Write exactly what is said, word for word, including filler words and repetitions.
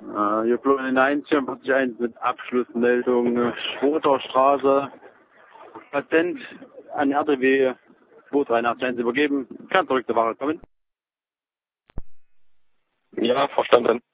Äh, hier Florian eins, vierundvierzig eins mit Abschlussmeldung Schroter Straße. Patent an R D W zwei drei acht eins übergeben. Kann zurück zur Wache kommen. Ja, verstanden.